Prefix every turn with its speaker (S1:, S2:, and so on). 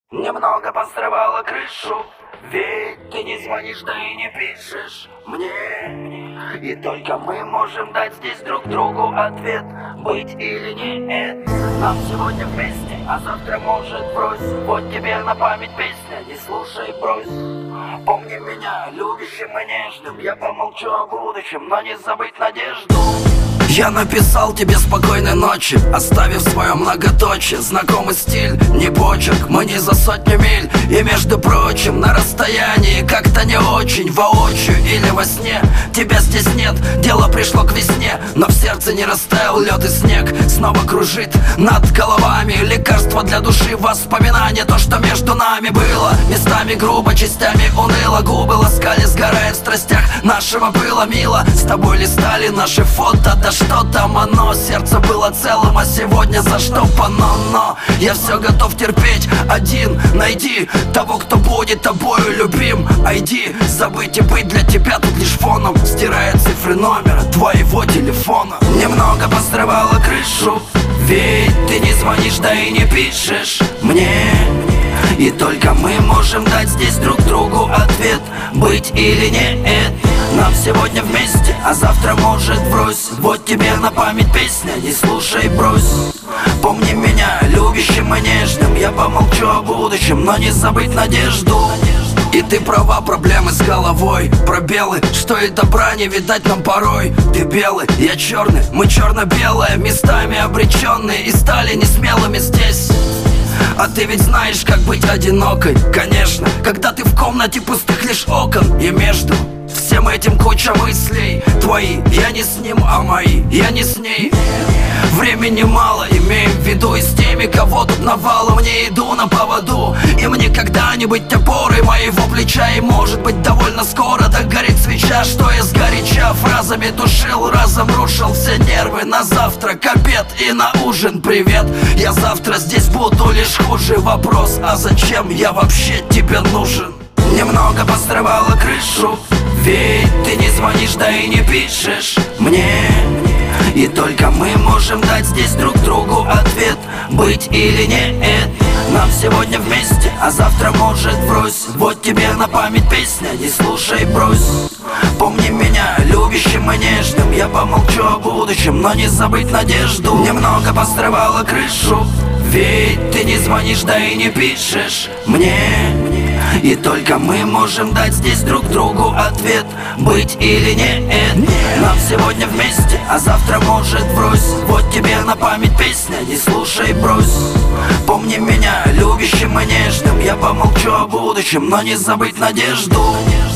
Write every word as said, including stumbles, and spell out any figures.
S1: Немного посрывала крышу, ведь ты не звонишь, да и не пишешь мне. И только мы можем дать здесь друг другу ответ, быть или нет. Нам сегодня вместе, а завтра может брось. Вот тебе на память песня, не слушай, брось. Помни меня, любящим и нежным. Я помолчу о будущем, но не забыть надежду. Я написал тебе спокойной ночи, оставив свое многоточие. Знакомый стиль, не почерк, мы не за сотню миль. И между прочим, на расстоянии как-то не очень, воочию или во сне. Тебя здесь нет, дело пришло к весне, но в сердце не растаял лед и снег. Снова кружит над головами лекарство для души, воспоминания. То, что между нами было, местами грубо, частями уныло. Губы ласкали, сгорая в страстях, нашего было мило. С тобой листали наши фото, да что там оно? Сердце было целым, а сегодня заштопано. Но я все готов терпеть один. Найди того, кто будет тобою любим. Айди, забыть и быть для тебя тут лишь фоном, стирая цифры номера твоего телефона. Немного посрывала крышу, ведь ты не звонишь, да и не пишешь мне. И только мы можем дать здесь друг другу ответ, быть или нет. Нам сегодня вместе, а завтра может врозь. Вот тебе на память песня, не слушай, брось. Помни меня, любящим и нежным. Я помолчу о будущем, но не забыть надежду. И ты права, проблемы с головой, пробелы, что и добра не видать нам порой. Ты белый, я черный, мы черно-белые, местами обреченные и стали несмелыми здесь. А ты ведь знаешь, как быть одинокой, конечно, когда ты в комнате пустых лишь окон. И между всем этим куча мыслей. Твои, я не с ним, а мои, я не с ней. Времени мало, имеем в виду, и с теми, кого тут навалом, не иду на поводу. Им никогда не быть опорой моего плеча. И может быть довольно скоро догорит свеча, что я сгоряча фразами душил, разом рушил все нервы. На завтрак, обед и на ужин привет. Я завтра здесь буду лишь хуже. Вопрос, а зачем я вообще тебе нужен? Немного посрывала крышу, ведь ты не звонишь, да и не пишешь мне. И только мы можем дать здесь друг другу ответ, быть или нет. Нам сегодня вместе, а завтра может врозь. Вот тебе на память песня, не слушай, брось. Помни меня, любящим и нежным. Я помолчу о будущем, но не забыть надежду. Немного посрывала крышу, ведь ты не звонишь, да и не пишешь мне. И только мы можем дать здесь друг другу ответ, быть или нет. Нам сегодня вместе, а завтра может врозь. Вот тебе на память песня, не слушай, брось. Помни меня, любящим и нежным. Я помолчу о будущем, но не забыть надежду.